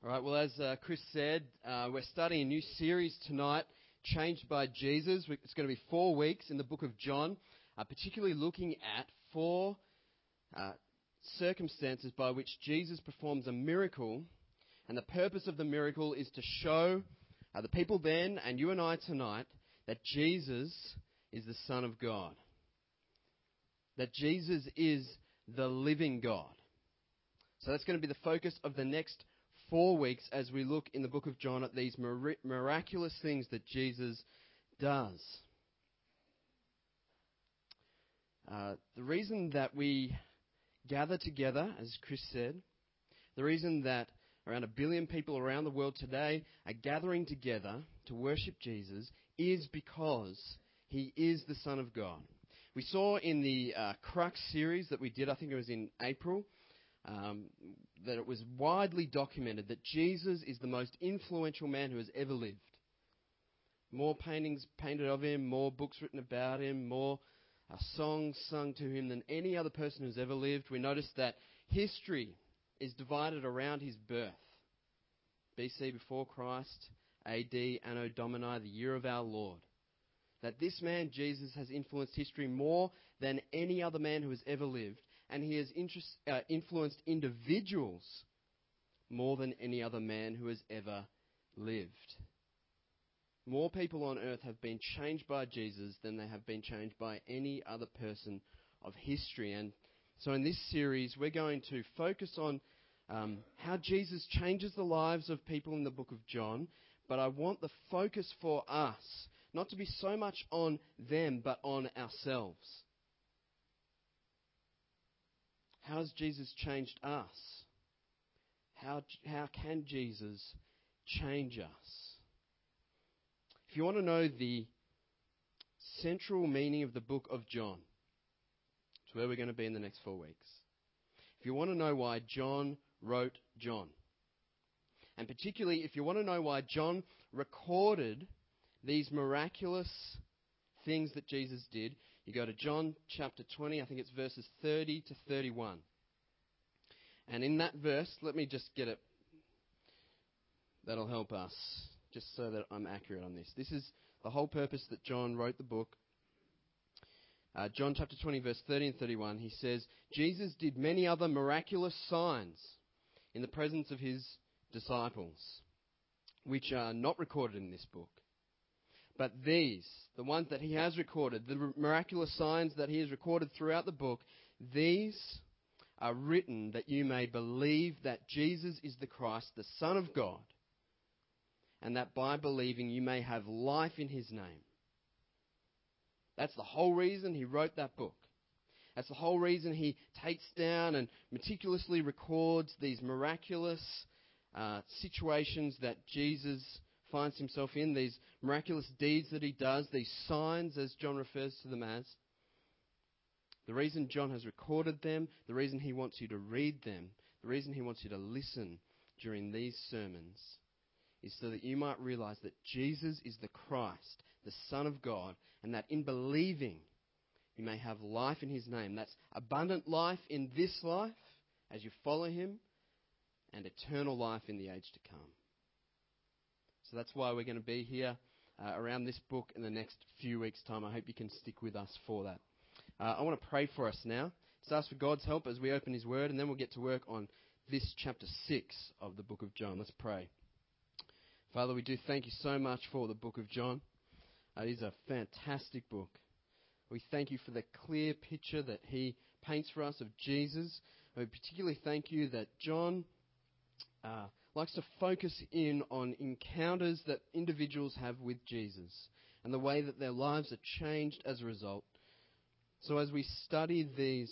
All right, well, as Chris said, we're starting a new series tonight, Changed by Jesus. It's going to be 4 weeks in the book of John, particularly looking at 4 circumstances by which Jesus performs a miracle. And the purpose of the miracle is to show the people then and you and I tonight that Jesus is the Son of God, that Jesus is the living God. So that's going to be the focus of the next 4 weeks as we look in the book of John at these miraculous things that Jesus does. The reason that we gather together, as Chris said, the reason that around 1 billion people around the world today are gathering together to worship Jesus is because he is the Son of God. We saw in the Crux series that we did, I think it was in April, that it was widely documented that Jesus is the most influential man who has ever lived. More paintings painted of him, more books written about him, more songs sung to him than any other person who's ever lived. We noticed that history is divided around his birth. BC before Christ, AD, Anno Domini, the year of our Lord. That this man, Jesus, has influenced history more than any other man who has ever lived. And he has influenced individuals more than any other man who has ever lived. More people on earth have been changed by Jesus than they have been changed by any other person of history. And so in this series, we're going to focus on how Jesus changes the lives of people in the book of John. But I want the focus for us not to be so much on them, but on ourselves. How has Jesus changed us? How can Jesus change us? If you want to know the central meaning of the book of John, it's where we're going to be in the next 4 weeks. If you want to know why John wrote John, and particularly if you want to know why John recorded these miraculous things that Jesus did, you go to John chapter 20, I think it's verses 30 to 31. And in that verse, let me just get it. That'll help us, just so that I'm accurate on this. This is the whole purpose that John wrote the book. John chapter 20, verse 30 and 31, he says, Jesus did many other miraculous signs in the presence of his disciples, which are not recorded in this book. But these, the ones that he has recorded, the miraculous signs that he has recorded throughout the book, these are written that you may believe that Jesus is the Christ, the Son of God, and that by believing you may have life in his name. That's the whole reason he wrote that book. That's the whole reason he takes down and meticulously records these miraculous situations that Jesus finds himself in, these miraculous deeds that he does, these signs, as John refers to them as. The reason John has recorded them, the reason he wants you to read them, the reason he wants you to listen during these sermons is so that you might realize that Jesus is the Christ, the Son of God, and that in believing you may have life in his name. That's abundant life in this life as you follow him, and eternal life in the age to come. So that's why we're going to be here around this book in the next few weeks' time. I hope you can stick with us for that. I want to pray for us now. Just ask for God's help as we open his word, and then we'll get to work on this chapter 6 of the book of John. Let's pray. Father, we do thank you so much for the book of John. It is a fantastic book. We thank you for the clear picture that he paints for us of Jesus. We particularly thank you that John likes to focus in on encounters that individuals have with Jesus and the way that their lives are changed as a result. So as we study these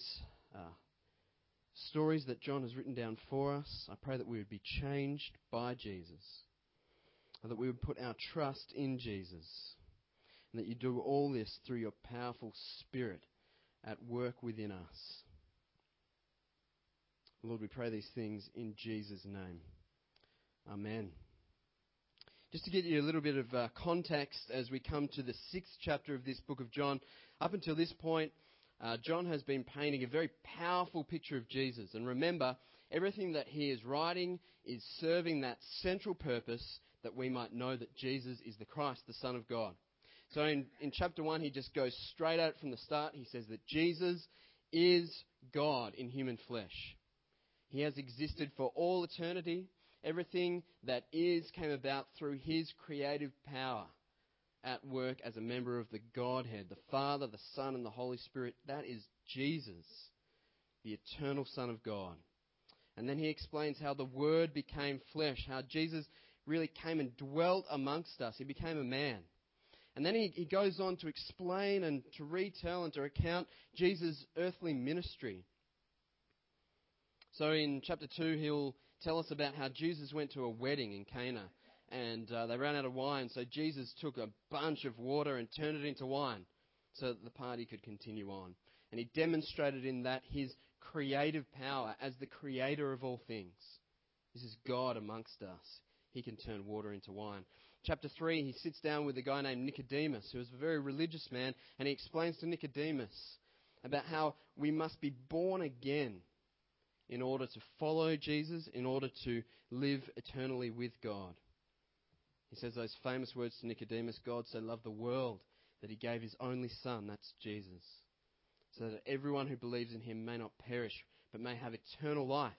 stories that John has written down for us, I pray that we would be changed by Jesus, and that we would put our trust in Jesus, and that you do all this through your powerful Spirit at work within us. Lord, we pray these things in Jesus' name. Amen. Just to give you a little bit of context as we come to the 6th chapter of this book of John, up until this point, John has been painting a very powerful picture of Jesus. And remember, Everything that he is writing is serving that central purpose that we might know that Jesus is the Christ, the Son of God. So in chapter 1, he just goes straight out from the start. He says that Jesus is God in human flesh. He has existed for all eternity. Everything that is came about through his creative power at work as a member of the Godhead, the Father, the Son, and the Holy Spirit. That is Jesus, the eternal Son of God. And then he explains how the Word became flesh, how Jesus really came and dwelt amongst us. He became a man. And then he goes on to explain and to retell and to recount Jesus' earthly ministry. So in chapter 2, he'll tell us about how Jesus went to a wedding in Cana, and they ran out of wine. So Jesus took a bunch of water and turned it into wine so that the party could continue on. And he demonstrated in that his creative power as the creator of all things. This is God amongst us. He can turn water into wine. Chapter 3, he sits down with a guy named Nicodemus, who is a very religious man, and he explains to Nicodemus about how we must be born again in order to follow Jesus, in order to live eternally with God. He says those famous words to Nicodemus, God so loved the world that he gave his only Son, that's Jesus, so that everyone who believes in him may not perish, but may have eternal life.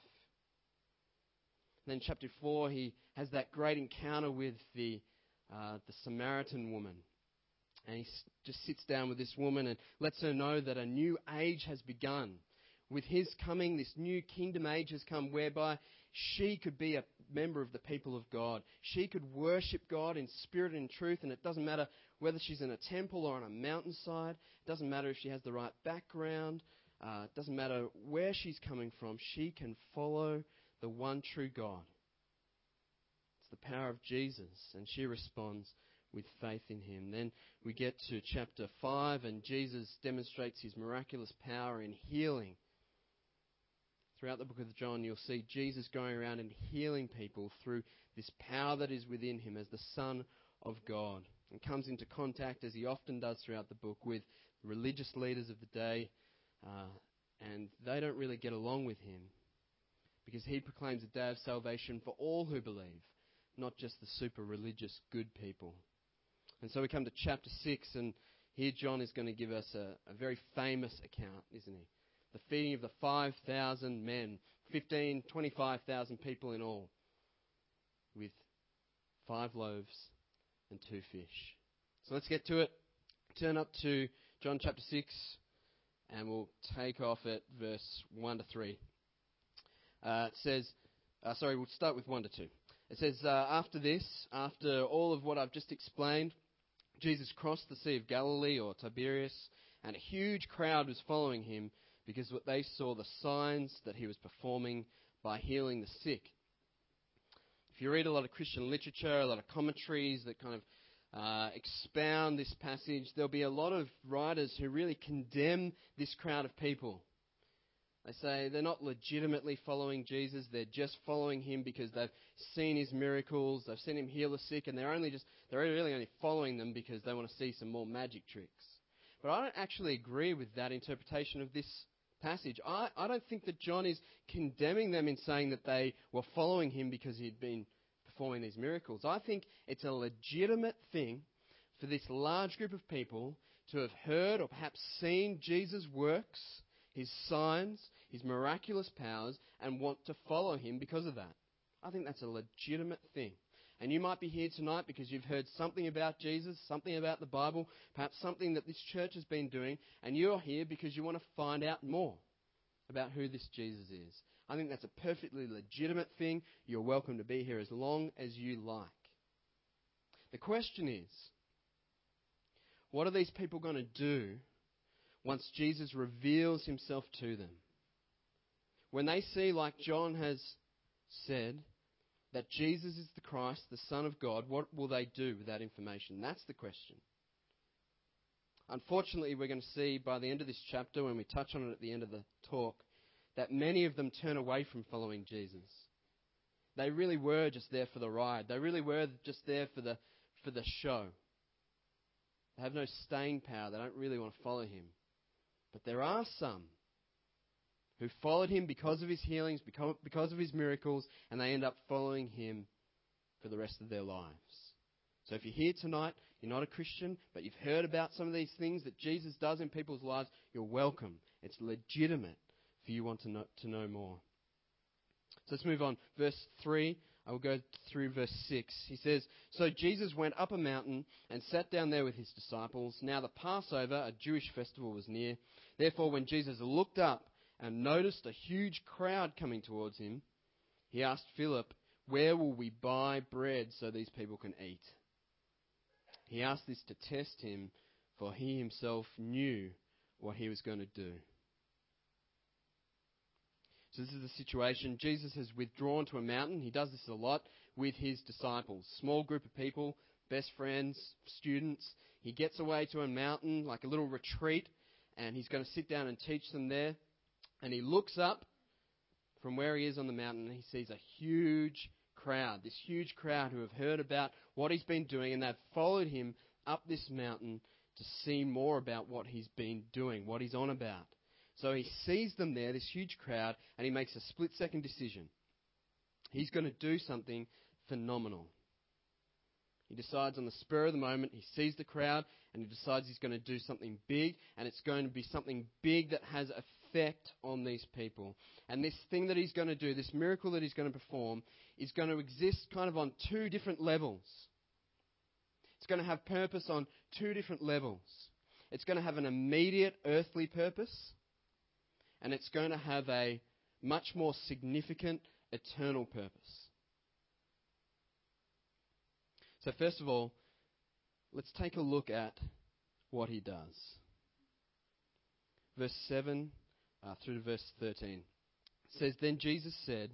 And then in chapter 4, he has that great encounter with the Samaritan woman. And he just sits down with this woman and lets her know that a new age has begun. With his coming, this new kingdom age has come whereby she could be a member of the people of God. She could worship God in spirit and in truth, and it doesn't matter whether she's in a temple or on a mountainside. It doesn't matter if she has the right background. It doesn't matter where she's coming from. She can follow the one true God. It's the power of Jesus, and she responds with faith in him. Then we get to chapter 5, and Jesus demonstrates his miraculous power in healing. Throughout the book of John, you'll see Jesus going around and healing people through this power that is within him as the Son of God. And comes into contact, as he often does throughout the book, with religious leaders of the day, and they don't really get along with him because he proclaims a day of salvation for all who believe, not just the super religious good people. And so we come to chapter 6, and here John is going to give us a very famous account, isn't he? The feeding of the 5,000 men, 25,000 people in all, with 5 loaves and 2 fish. So let's get to it. Turn up to John chapter 6, and we'll take off at verse 1 to 3. It says, we'll start with 1 to 2. It says, after all of what I've just explained, Jesus crossed the Sea of Galilee, or Tiberias, and a huge crowd was following him because they saw the signs that he was performing by healing the sick. If you read a lot of Christian literature, a lot of commentaries that kind of expound this passage, there'll be a lot of writers who really condemn this crowd of people. They say they're not legitimately following Jesus, they're just following him because they've seen his miracles, they've seen him heal the sick, and they're really only following them because they want to see some more magic tricks. But I don't actually agree with that interpretation of this passage. I don't think that John is condemning them in saying that they were following him because he'd been performing these miracles. I think it's a legitimate thing for this large group of people to have heard or perhaps seen Jesus' works, his signs, his miraculous powers, and want to follow him because of that. I think that's a legitimate thing. And you might be here tonight because you've heard something about Jesus, something about the Bible, perhaps something that this church has been doing, and you're here because you want to find out more about who this Jesus is. I think that's a perfectly legitimate thing. You're welcome to be here as long as you like. The question is, what are these people going to do once Jesus reveals himself to them? When they see, like John has said, that Jesus is the Christ, the Son of God, what will they do with that information? That's the question. Unfortunately, we're going to see by the end of this chapter, when we touch on it at the end of the talk, that many of them turn away from following Jesus. They really were just there for the ride. They really were just there for the show. They have no staying power. They don't really want to follow him. But there are some who followed him because of his healings, because of his miracles, and they end up following him for the rest of their lives. So if you're here tonight, you're not a Christian, but you've heard about some of these things that Jesus does in people's lives, you're welcome. It's legitimate for you want to know more. So let's move on. Verse 3, I will go through verse 6. He says, "So Jesus went up a mountain and sat down there with his disciples. Now the Passover, a Jewish festival, was near. Therefore when Jesus looked up and noticed a huge crowd coming towards him, he asked Philip, 'Where will we buy bread so these people can eat?' He asked this to test him, for he himself knew what he was going to do." So this is the situation. Jesus has withdrawn to a mountain. He does this a lot with his disciples. Small group of people, best friends, students. He gets away to a mountain, like a little retreat, and he's going to sit down and teach them there. And he looks up from where he is on the mountain, and he sees a huge crowd, this huge crowd who have heard about what he's been doing, and they've followed him up this mountain to see more about what he's been doing, what he's on about. So he sees them there, this huge crowd, and he makes a split-second decision. He's going to do something phenomenal. He decides on the spur of the moment, he sees the crowd, and he decides he's going to do something big, and it's going to be something big that has effect on these people. And this thing that he's going to do, this miracle that he's going to perform, is going to exist kind of on two different levels. It's going to have purpose on two different levels. It's going to have an immediate earthly purpose, and it's going to have a much more significant eternal purpose. So first of all, let's take a look at what he does. Verse 7 through to verse 13. It says, "Then Jesus said,"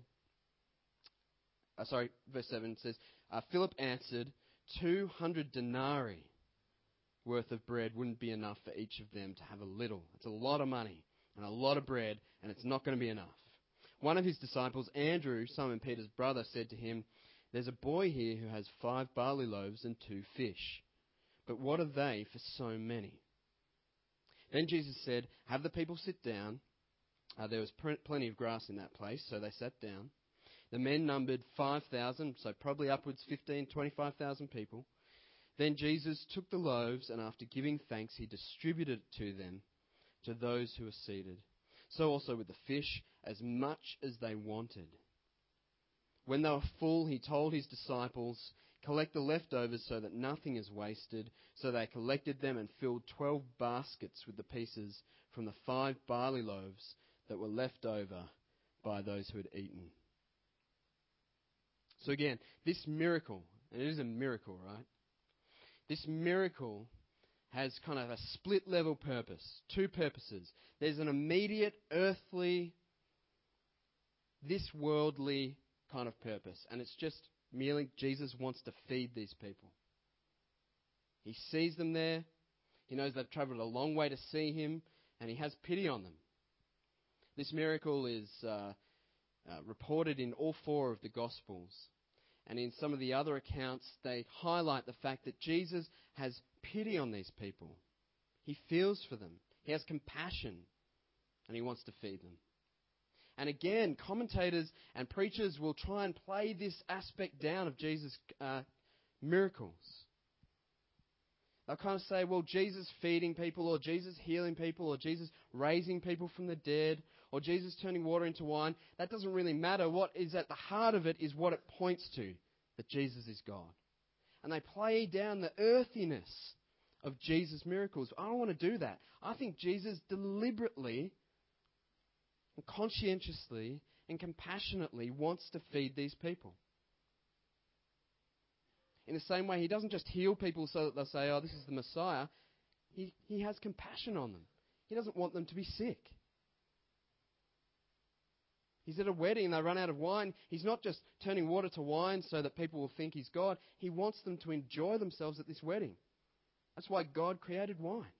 verse 7 says, "Philip answered, 200 denarii worth of bread wouldn't be enough for each of them to have a little. It's a lot of money and a lot of bread, and it's not going to be enough. One of his disciples, Andrew, Simon Peter's brother, said to him, 'There's a boy here who has 5 barley loaves and 2 fish. But what are they for so many?' Then Jesus said, 'Have the people sit down.' There was plenty of grass in that place, so they sat down. The men numbered 5,000, so probably upwards 25,000 people. Then Jesus took the loaves, and after giving thanks, he distributed it to them, to those who were seated. So also with the fish, as much as they wanted. When they were full, he told his disciples, 'Collect the leftovers so that nothing is wasted.' So they collected them and filled 12 baskets with the pieces from the 5 barley loaves that were left over by those who had eaten." So again, this miracle, and it is a miracle, right? This miracle has kind of a split-level purpose, two purposes. There's an immediate earthly, this worldly kind of purpose, and it's just merely Jesus wants to feed these people. He sees them there. He knows they've travelled a long way to see him, and he has pity on them. This miracle is reported in all 4 of the Gospels. And in some of the other accounts, they highlight the fact that Jesus has pity on these people. He feels for them. He has compassion, and he wants to feed them. And again, commentators and preachers will try and play this aspect down of Jesus' miracles. They'll kind of say, well, Jesus feeding people, or Jesus healing people, or Jesus raising people from the dead, or Jesus turning water into wine, that doesn't really matter. What is at the heart of it is what it points to, that Jesus is God. And they play down the earthiness of Jesus' miracles. I don't want to do that. I think Jesus deliberately and conscientiously and compassionately wants to feed these people. In the same way, he doesn't just heal people so that they'll say, oh, this is the Messiah. He has compassion on them. He doesn't want them to be sick. He's at a wedding and they run out of wine. He's not just turning water to wine so that people will think he's God. He wants them to enjoy themselves at this wedding. That's why God created wine.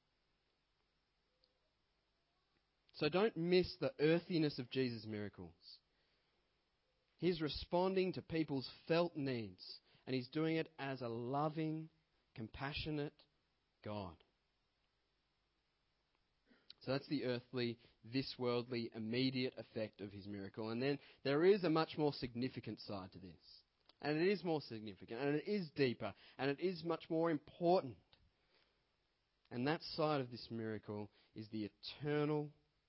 So don't miss the earthiness of Jesus' miracles. He's responding to people's felt needs, and he's doing it as a loving, compassionate God. So that's the earthly, this worldly, immediate effect of his miracle. And then there is a much more significant side to this. And it is more significant, and it is deeper, and it is much more important. And that side of this miracle is the eternal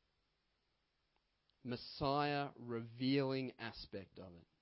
Messiah revealing aspect of it.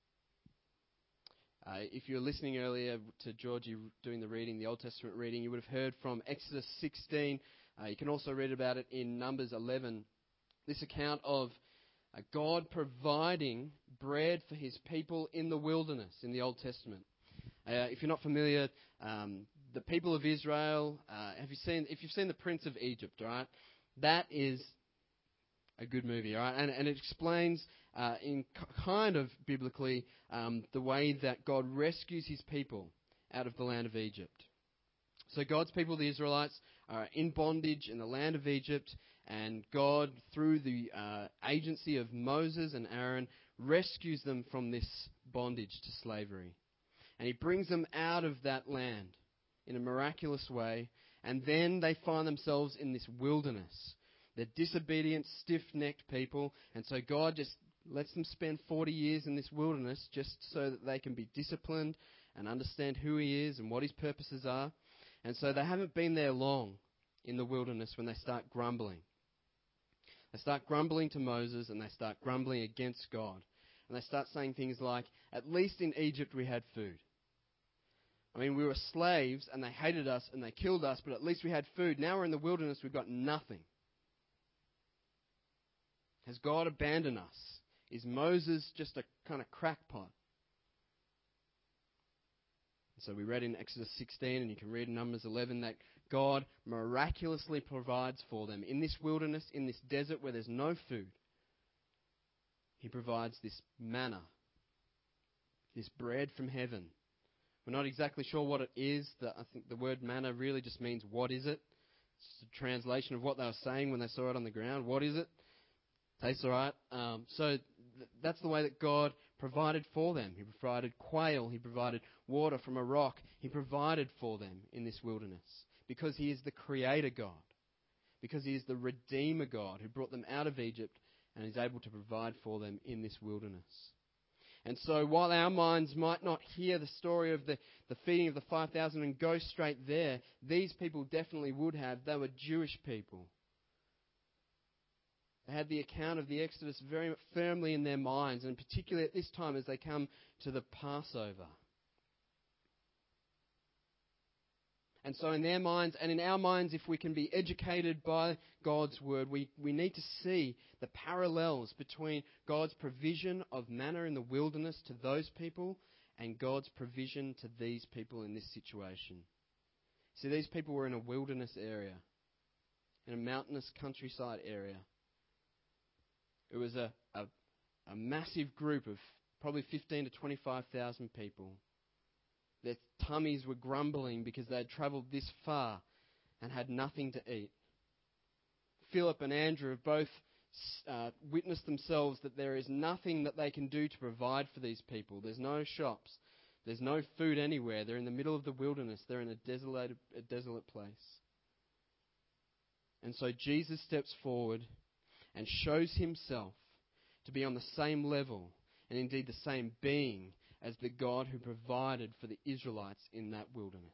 If you were listening earlier to Georgie doing the reading, the Old Testament reading, you would have heard from Exodus 16. You can also read about it in Numbers 11. This account of God providing bread for his people in the wilderness in the Old Testament. If you're not familiar, the people of Israel, if you've seen The Prince of Egypt, right? That is a good movie, all right? And it explains in kind of biblically the way that God rescues his people out of the land of Egypt. So God's people, the Israelites, are in bondage in the land of Egypt, and God, through the agency of Moses and Aaron, rescues them from this bondage to slavery. And he brings them out of that land in a miraculous way, and then they find themselves in this wilderness. They're disobedient, stiff-necked people, and so God just lets them spend 40 years in this wilderness just so that they can be disciplined and understand who he is and what his purposes are. And so they haven't been there long in the wilderness when they start grumbling. They start grumbling to Moses, and they start grumbling against God. And they start saying things like, at least in Egypt we had food. I mean, we were slaves, and they hated us, and they killed us, but at least we had food. Now we're in the wilderness, we've got nothing. Has God abandoned us? Is Moses just a kind of crackpot? So we read in Exodus 16, and you can read in Numbers 11, that God miraculously provides for them. In this wilderness, in this desert where there's no food, he provides this manna, this bread from heaven. We're not exactly sure what it is. I think the word manna really just means, what is it? It's just a translation of what they were saying when they saw it on the ground. What is it? Tastes all right. That's the way that God provided for them. He provided quail. He provided water from a rock. He provided for them in this wilderness because he is the creator God, because he is the redeemer God who brought them out of Egypt and is able to provide for them in this wilderness. And so while our minds might not hear the story of the feeding of the 5,000 and go straight there, these people definitely would have. They were Jewish people. They had the account of the Exodus very firmly in their minds, and particularly at this time as they come to the Passover. And so in their minds and in our minds, if we can be educated by God's word, we need to see the parallels between God's provision of manna in the wilderness to those people and God's provision to these people in this situation. See, these people were in a wilderness area, in a mountainous countryside area. It was a massive group of probably 15 to 25,000 people. Their tummies were grumbling because they had travelled this far and had nothing to eat. Philip and Andrew have both witnessed themselves that there is nothing that they can do to provide for these people. There's no shops. There's no food anywhere. They're in the middle of the wilderness. They're in a desolate place. And so Jesus steps forward and shows himself to be on the same level and indeed the same being as the God who provided for the Israelites in that wilderness.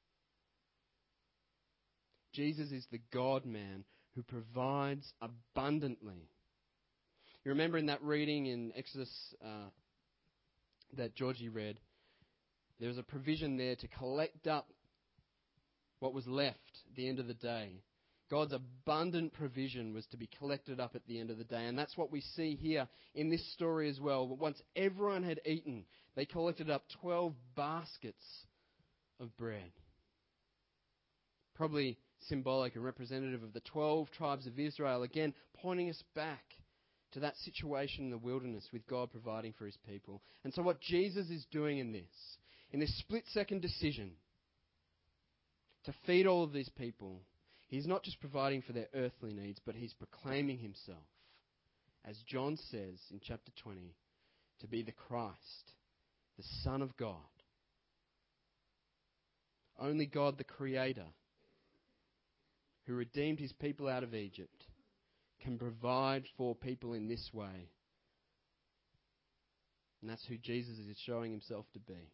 Jesus is the God-man who provides abundantly. You remember in that reading in Exodus that Georgie read, there was a provision there to collect up what was left at the end of the day. God's abundant provision was to be collected up at the end of the day. And that's what we see here in this story as well. But once everyone had eaten, they collected up 12 baskets of bread. Probably symbolic and representative of the 12 tribes of Israel, again pointing us back to that situation in the wilderness with God providing for his people. And so what Jesus is doing in this split-second decision to feed all of these people, he's not just providing for their earthly needs, but he's proclaiming himself, as John says in chapter 20, to be the Christ, the Son of God. Only God, the Creator, who redeemed his people out of Egypt, can provide for people in this way. And that's who Jesus is showing himself to be.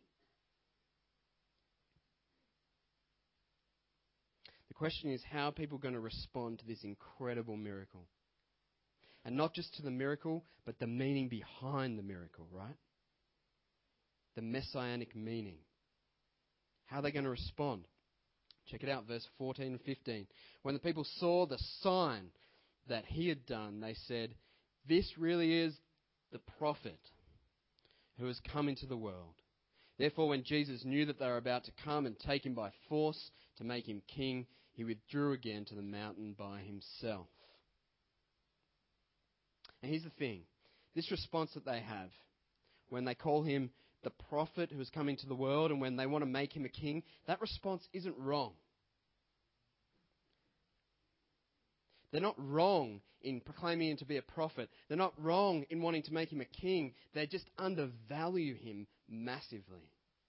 The question is, how are people going to respond to this incredible miracle? And not just to the miracle, but the meaning behind the miracle, right? The messianic meaning. How are they going to respond? Check it out, verse 14 and 15. When the people saw the sign that he had done, they said, "This really is the prophet who has come into the world." Therefore, when Jesus knew that they were about to come and take him by force to make him king, he withdrew again to the mountain by himself. And here's the thing. This response that they have when they call him the prophet who has come into the world and when they want to make him a king, that response isn't wrong. They're not wrong in proclaiming him to be a prophet. They're not wrong in wanting to make him a king. They just undervalue him massively.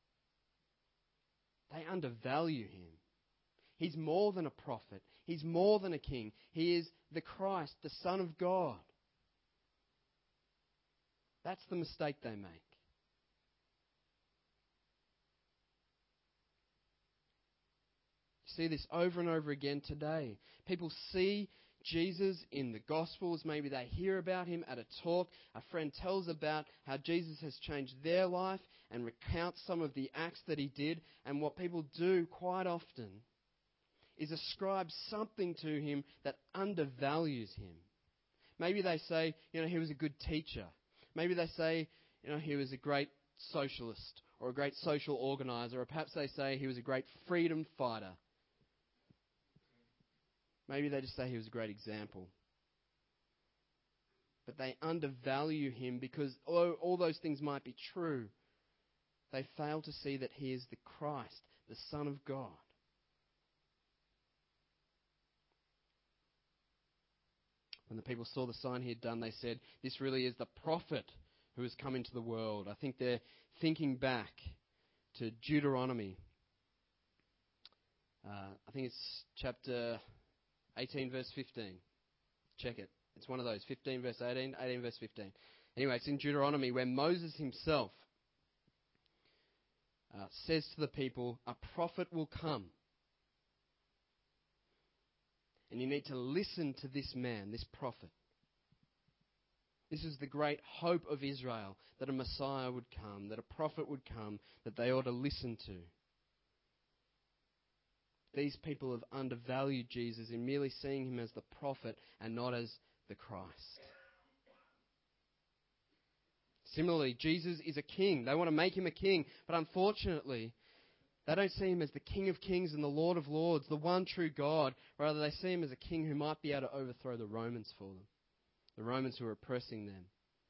They undervalue him. He's more than a prophet. He's more than a king. He is the Christ, the Son of God. That's the mistake they make. You see this over and over again today. People see Jesus in the Gospels. Maybe they hear about him at a talk. A friend tells about how Jesus has changed their life and recounts some of the acts that he did. And what people do quite often is ascribe something to him that undervalues him. Maybe they say, he was a good teacher. Maybe they say, he was a great socialist or a great social organizer. Or perhaps they say he was a great freedom fighter. Maybe they just say he was a great example. But they undervalue him because all those things might be true. They fail to see that he is the Christ, the Son of God. When the people saw the sign he had done, they said, "This really is the prophet who has come into the world." I think they're thinking back to Deuteronomy. I think it's chapter 18, verse 15. Check it. It's one of those. 15, verse 18, 18, verse 15. Anyway, it's in Deuteronomy where Moses himself says to the people, "A prophet will come. And you need to listen to this man, this prophet." This is the great hope of Israel, that a Messiah would come, that a prophet would come, that they ought to listen to. These people have undervalued Jesus in merely seeing him as the prophet and not as the Christ. Similarly, Jesus is a king. They want to make him a king, but unfortunately, they don't see him as the King of Kings and the Lord of Lords, the one true God. Rather, they see him as a king who might be able to overthrow the Romans for them, the Romans who are oppressing them.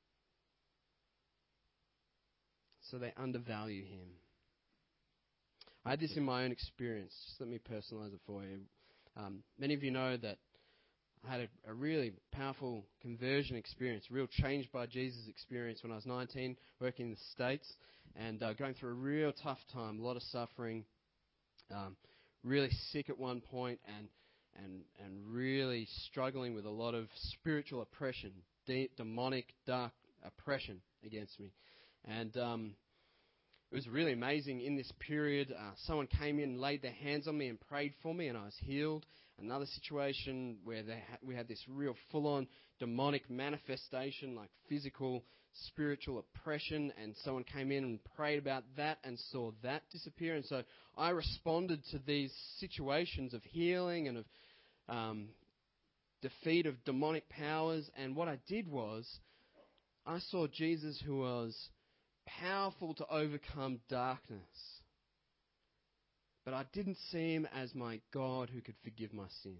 So they undervalue him. I had this in my own experience. Just let me personalize it for you. Many of you know that I had a really powerful conversion experience, a real change by Jesus experience when I was 19, working in the States, and going through a real tough time, a lot of suffering, really sick at one point, and really struggling with a lot of spiritual oppression, demonic, dark oppression against me. And it was really amazing in this period. Someone came in and laid their hands on me and prayed for me, and I was healed. Another situation where we had this real full-on demonic manifestation, like physical, spiritual oppression, and someone came in and prayed about that and saw that disappear. And so I responded to these situations of healing and of defeat of demonic powers. And what I did was I saw Jesus, who was powerful to overcome darkness. But I didn't see him as my God who could forgive my sins.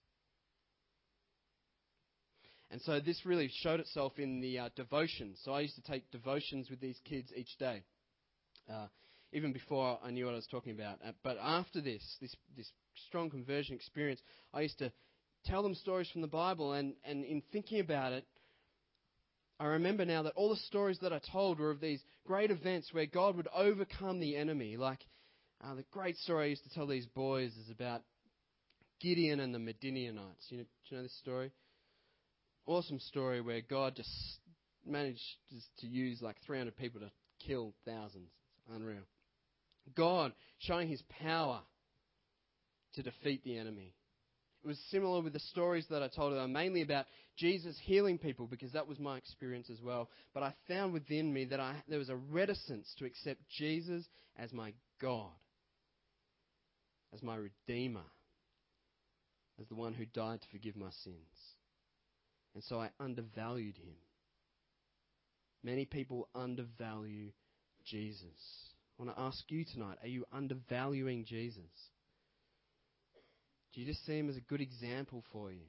And so this really showed itself in the devotions. So I used to take devotions with these kids each day, even before I knew what I was talking about. But after this strong conversion experience, I used to tell them stories from the Bible. And in thinking about it, I remember now that all the stories that I told were of these great events where God would overcome the enemy. Like the great story I used to tell these boys is about Gideon and the Midianites. Do you know this story? Awesome story where God just managed to use like 300 people to kill thousands. It's unreal. God showing his power to defeat the enemy. It was similar with the stories that I told you, mainly about Jesus healing people, because that was my experience as well. But I found within me that there was a reticence to accept Jesus as my God, as my Redeemer, as the one who died to forgive my sins. And so I undervalued him. Many people undervalue Jesus. I want to ask you tonight, are you undervaluing Jesus? Do you just see him as a good example for you?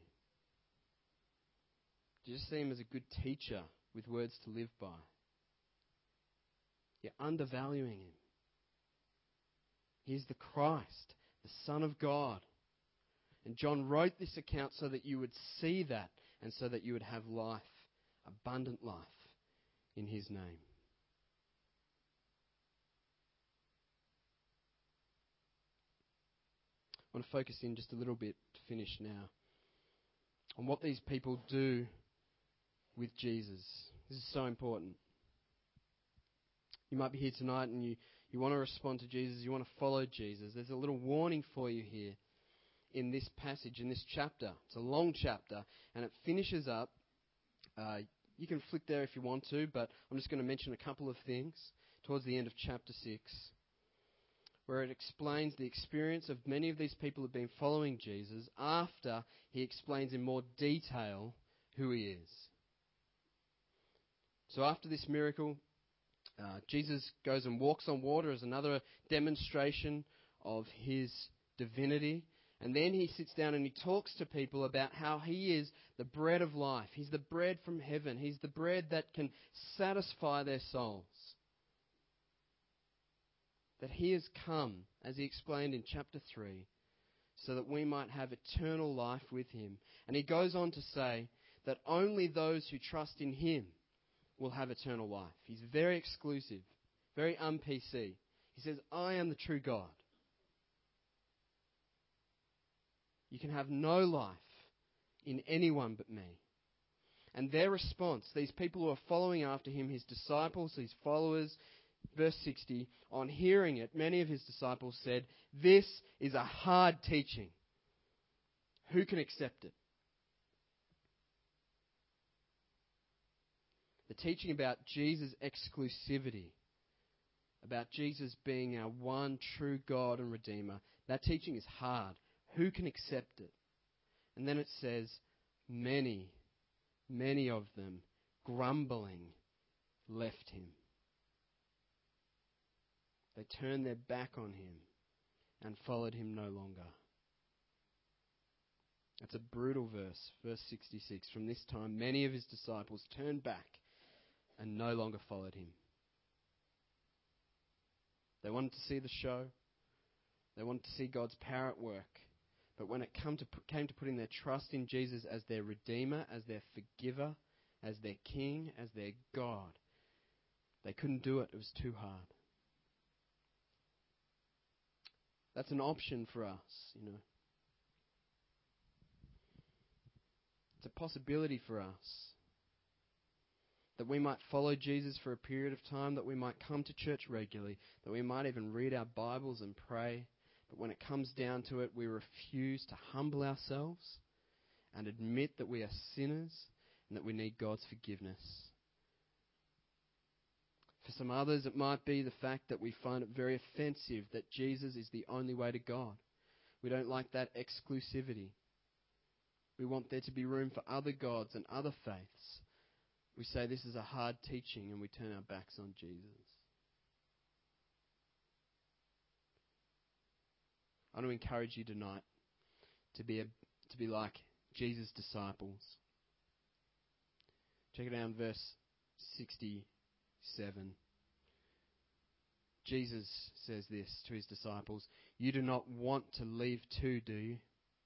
Do you just see him as a good teacher with words to live by? You're undervaluing him. He's the Christ, the Son of God. And John wrote this account so that you would see that and so that you would have life, abundant life, in his name. I want to focus in just a little bit to finish now on what these people do with Jesus. This is so important. You might be here tonight and you want to respond to Jesus, you want to follow Jesus. There's a little warning for you here in this passage, in this chapter. It's a long chapter, and it finishes up. You can flick there if you want to, but I'm just going to mention a couple of things towards the end of chapter 6, where it explains the experience of many of these people who have been following Jesus after he explains in more detail who he is. So after this miracle, Jesus goes and walks on water as another demonstration of his divinity. And then he sits down and he talks to people about how he is the bread of life. He's the bread from heaven. He's the bread that can satisfy their souls. That he has come, as he explained in chapter 3, so that we might have eternal life with him. And he goes on to say that only those who trust in him will have eternal life. He's very exclusive, very un-PC. He says, I am the true God. You can have no life in anyone but me. And their response, these people who are following after him, his disciples, his followers, verse 60, on hearing it, many of his disciples said, this is a hard teaching. Who can accept it? The teaching about Jesus' exclusivity, about Jesus being our one true God and Redeemer, that teaching is hard. Who can accept it? And then it says, many of them, grumbling, left him. They turned their back on him and followed him no longer. That's a brutal verse, verse 66. From this time, many of his disciples turned back and no longer followed him. They wanted to see the show. They wanted to see God's power at work. But when it came to putting their trust in Jesus as their Redeemer, as their Forgiver, as their King, as their God, they couldn't do it. It was too hard. That's an option for us, It's a possibility for us that we might follow Jesus for a period of time, that we might come to church regularly, that we might even read our Bibles and pray. But when it comes down to it, we refuse to humble ourselves and admit that we are sinners and that we need God's forgiveness. For some others, it might be the fact that we find it very offensive that Jesus is the only way to God. We don't like that exclusivity. We want there to be room for other gods and other faiths. We say this is a hard teaching and we turn our backs on Jesus. I want to encourage you tonight to be like Jesus' disciples. Check it out in verse 67. Jesus says this to his disciples, you do not want to leave too, do you?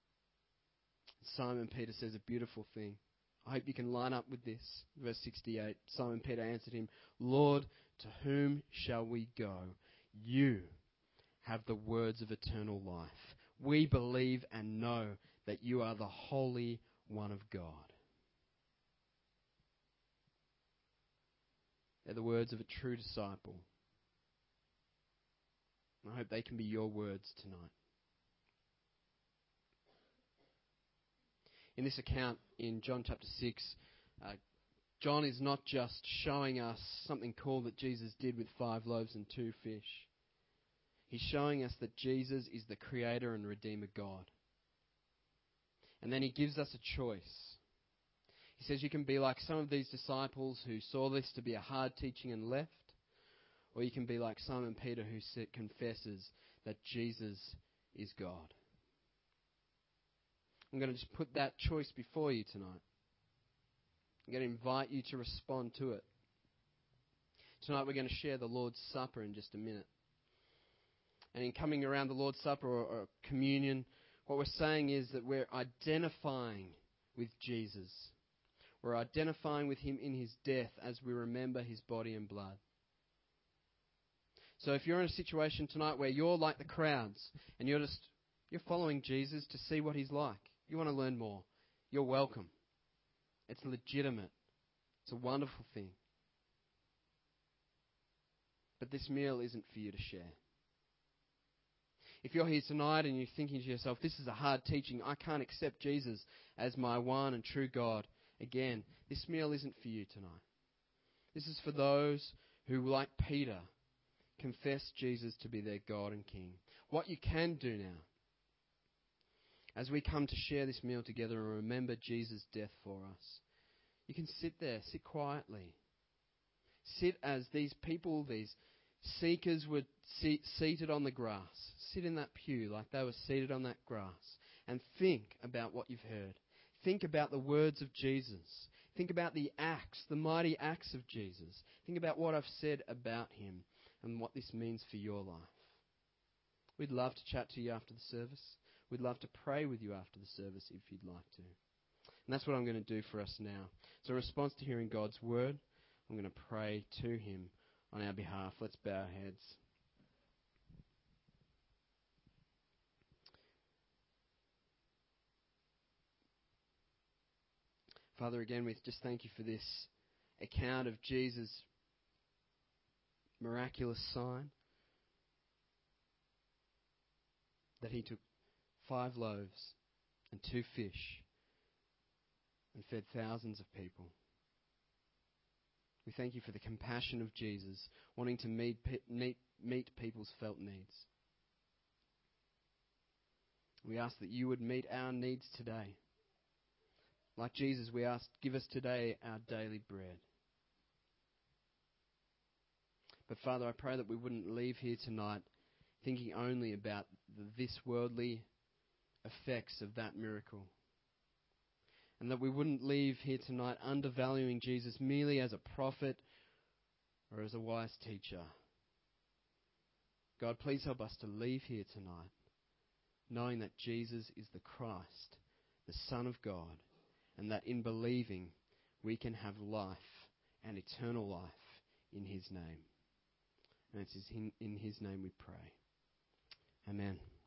Simon Peter says a beautiful thing. I hope you can line up with this. Verse 68, Simon Peter answered him, Lord, to whom shall we go? You have the words of eternal life. we believe and know that you are the Holy One of God. They're the words of a true disciple. I hope they can be your words tonight. In this account in John chapter 6, John is not just showing us something cool that Jesus did with 5 loaves and 2 fish. He's showing us that Jesus is the creator and redeemer God. And then he gives us a choice. He says you can be like some of these disciples who saw this to be a hard teaching and left, or you can be like Simon Peter who confesses that Jesus is God. I'm going to just put that choice before you tonight. I'm going to invite you to respond to it. Tonight we're going to share the Lord's Supper in just a minute. And in coming around the Lord's Supper or communion, what we're saying is that we're identifying with Jesus. We're identifying with him in his death as we remember his body and blood. So if you're in a situation tonight where you're like the crowds and you're following Jesus to see what he's like, you want to learn more, you're welcome. It's legitimate. It's a wonderful thing. But this meal isn't for you to share. If you're here tonight and you're thinking to yourself, this is a hard teaching, I can't accept Jesus as my one and true God, again, this meal isn't for you tonight. This is for those who, like Peter, confess Jesus to be their God and King. What you can do now, as we come to share this meal together and remember Jesus' death for us, you can sit there, sit quietly. Sit as these people, these seekers were seated on the grass. Sit in that pew like they were seated on that grass and think about what you've heard. Think about the words of Jesus. Think about the acts, the mighty acts of Jesus. Think about what I've said about him and what this means for your life. We'd love to chat to you after the service. We'd love to pray with you after the service if you'd like to. And that's what I'm going to do for us now. So in response to hearing God's word, I'm going to pray to him on our behalf. Let's bow our heads. Father, again, we just thank you for this account of Jesus' miraculous sign, that he took 5 loaves and 2 fish and fed thousands of people. We thank you for the compassion of Jesus, wanting to meet people's felt needs. We ask that you would meet our needs today. Like Jesus, we ask, give us today our daily bread. But Father, I pray that we wouldn't leave here tonight thinking only about this worldly effects of that miracle. And that we wouldn't leave here tonight undervaluing Jesus merely as a prophet or as a wise teacher. God, please help us to leave here tonight knowing that Jesus is the Christ, the Son of God, and that in believing we can have life and eternal life in his name. And it's in his name we pray. Amen.